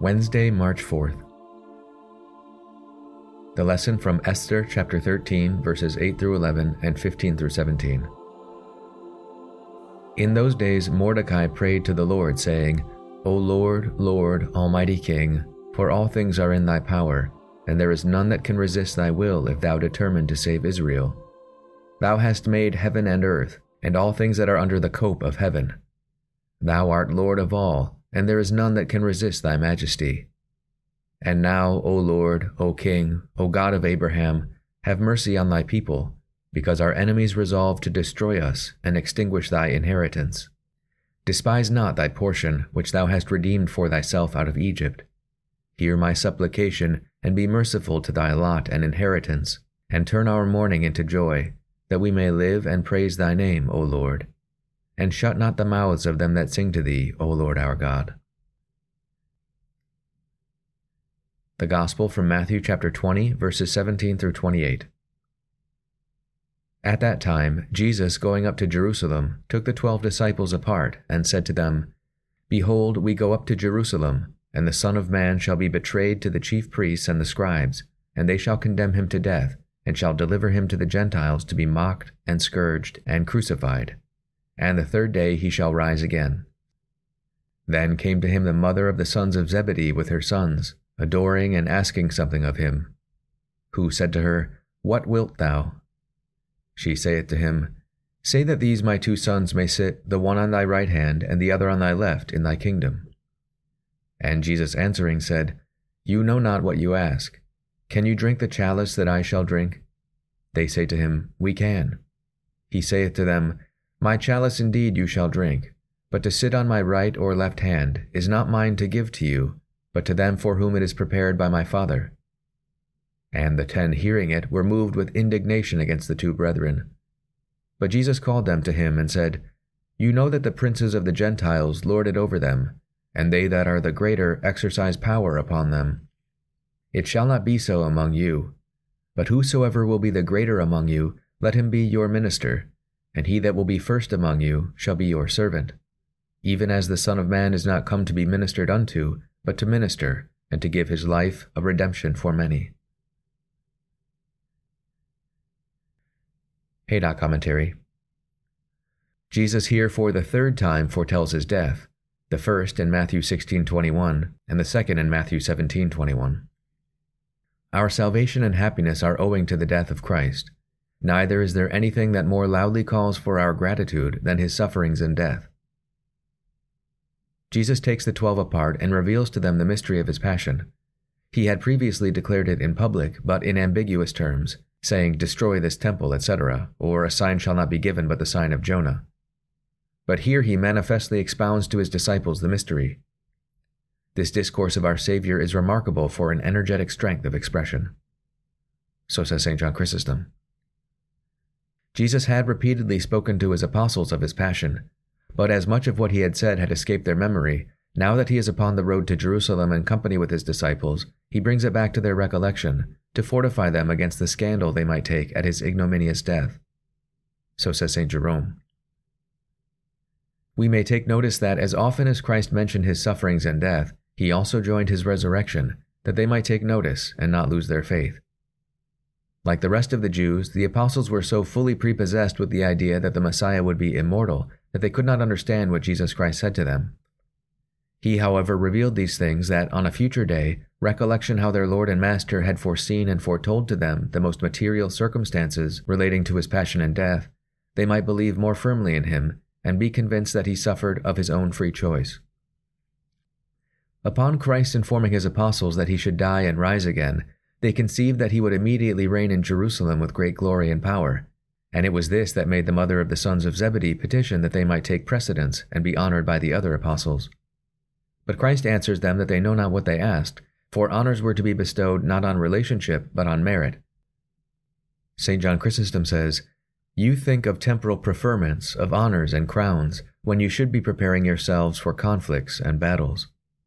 Wednesday, March 4th. The lesson from Esther chapter 13, verses 8 through 11 and 15 through 17. In those days Mordecai prayed to the Lord, saying, O Lord, Lord, Almighty King, for all things are in thy power, and there is none that can resist thy will if thou determine to save Israel. Thou hast made heaven and earth, and all things that are under the cope of heaven. Thou art Lord of all, and there is none that can resist thy majesty. And now, O Lord, O King, O God of Abraham, have mercy on thy people, because our enemies resolve to destroy us and extinguish thy inheritance. Despise not thy portion, which thou hast redeemed for thyself out of Egypt. Hear my supplication, and be merciful to thy lot and inheritance, and turn our mourning into joy, that we may live and praise thy name, O Lord. And shut not the mouths of them that sing to thee, O Lord our God. The Gospel from Matthew chapter 20, verses 17 through 28. At that time, Jesus, going up to Jerusalem, took the 12 disciples apart, and said to them, Behold, we go up to Jerusalem, and the Son of Man shall be betrayed to the chief priests and the scribes, and they shall condemn him to death, and shall deliver him to the Gentiles to be mocked, and scourged, and crucified. And the third day he shall rise again. Then came to him the mother of the sons of Zebedee with her sons, adoring and asking something of him. Who said to her, What wilt thou? She saith to him, Say that these my 2 sons may sit, the one on thy right hand, and the other on thy left, in thy kingdom. And Jesus answering said, You know not what you ask. Can you drink the chalice that I shall drink? They say to him, We can. He saith to them, My chalice indeed you shall drink, but to sit on my right or left hand is not mine to give to you, but to them for whom it is prepared by my Father. And the 10 hearing it were moved with indignation against the 2 brethren. But Jesus called them to him and said, You know that the princes of the Gentiles lord it over them, and they that are the greater exercise power upon them. It shall not be so among you. But whosoever will be the greater among you, let him be your minister, and he that will be first among you shall be your servant. Even as the Son of Man is not come to be ministered unto, but to minister, and to give his life a redemption for many. Haydock Commentary. Jesus here for the 3rd time foretells his death, the first in Matthew 16:21, and the second in Matthew 17:21. Our salvation and happiness are owing to the death of Christ. Neither is there anything that more loudly calls for our gratitude than his sufferings and death. Jesus takes the 12 apart and reveals to them the mystery of his passion. He had previously declared it in public, but in ambiguous terms, saying, Destroy this temple, etc., or a sign shall not be given but the sign of Jonah. But here he manifestly expounds to his disciples the mystery. This discourse of our Savior is remarkable for an energetic strength of expression. So says St. John Chrysostom. Jesus had repeatedly spoken to his apostles of his passion, but as much of what he had said had escaped their memory, now that he is upon the road to Jerusalem in company with his disciples, he brings it back to their recollection, to fortify them against the scandal they might take at his ignominious death. So says St. Jerome. We may take notice that as often as Christ mentioned his sufferings and death, he also joined his resurrection, that they might take notice and not lose their faith. Like the rest of the Jews, the apostles were so fully prepossessed with the idea that the Messiah would be immortal that they could not understand what Jesus Christ said to them. He, however, revealed these things that, on a future day, recollection how their Lord and Master had foreseen and foretold to them the most material circumstances relating to his passion and death, they might believe more firmly in him and be convinced that he suffered of his own free choice. Upon Christ informing his apostles that he should die and rise again, they conceived that he would immediately reign in Jerusalem with great glory and power, and it was this that made the mother of the sons of Zebedee petition that they might take precedence and be honored by the other apostles. But Christ answers them that they know not what they asked, for honors were to be bestowed not on relationship but on merit. St. John Chrysostom says, You think of temporal preferments, of honors and crowns, when you should be preparing yourselves for conflicts and battles.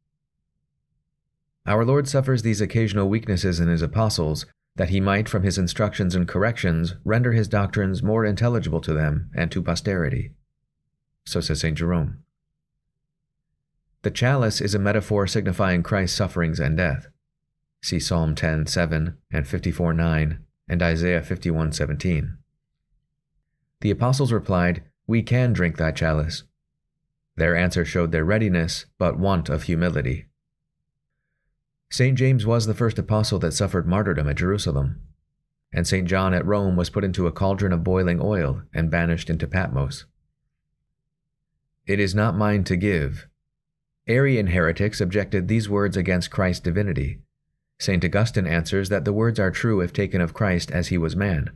Our Lord suffers these occasional weaknesses in his apostles, that he might, from his instructions and corrections, render his doctrines more intelligible to them and to posterity. So says St. Jerome. The chalice is a metaphor signifying Christ's sufferings and death. See Psalm 10:7 and 54:9 and Isaiah 51:17. The apostles replied, "We can drink that chalice." Their answer showed their readiness, but want of humility. St. James was the first apostle that suffered martyrdom at Jerusalem, and St. John at Rome was put into a cauldron of boiling oil and banished into Patmos. It is not mine to give. Arian heretics objected these words against Christ's divinity. St. Augustine answers that the words are true if taken of Christ as he was man.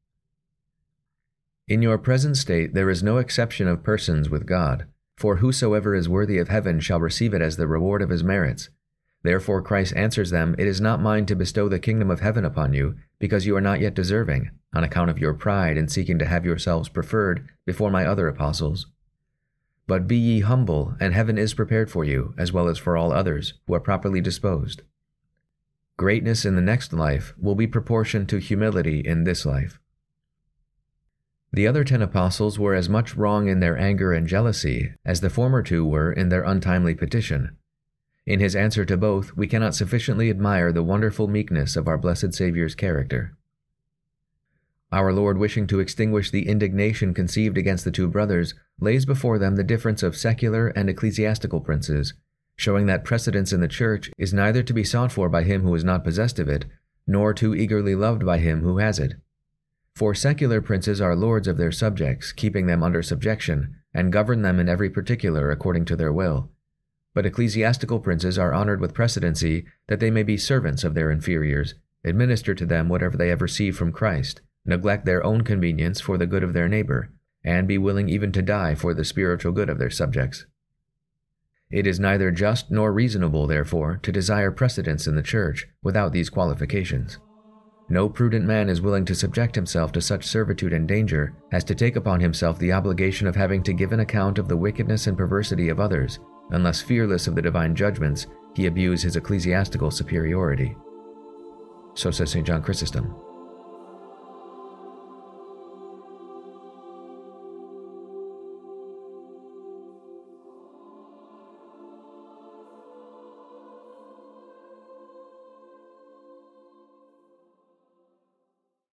In your present state there is no exception of persons with God, for whosoever is worthy of heaven shall receive it as the reward of his merits. Therefore Christ answers them, "It is not mine to bestow the kingdom of heaven upon you, because you are not yet deserving, on account of your pride in seeking to have yourselves preferred before my other apostles. But be ye humble, and heaven is prepared for you, as well as for all others, who are properly disposed." Greatness in the next life will be proportioned to humility in this life. The other 10 apostles were as much wrong in their anger and jealousy as the former 2 were in their untimely petition. In his answer to both, we cannot sufficiently admire the wonderful meekness of our blessed Saviour's character. Our Lord, wishing to extinguish the indignation conceived against the 2 brothers, lays before them the difference of secular and ecclesiastical princes, showing that precedence in the Church is neither to be sought for by him who is not possessed of it, nor too eagerly loved by him who has it. For secular princes are lords of their subjects, keeping them under subjection, and govern them in every particular according to their will. But ecclesiastical princes are honored with precedency, that they may be servants of their inferiors, administer to them whatever they have received from Christ, neglect their own convenience for the good of their neighbor, and be willing even to die for the spiritual good of their subjects. It is neither just nor reasonable, therefore, to desire precedence in the Church without these qualifications. No prudent man is willing to subject himself to such servitude and danger as to take upon himself the obligation of having to give an account of the wickedness and perversity of others, unless fearless of the divine judgments, he abuse his ecclesiastical superiority. So says St. John Chrysostom.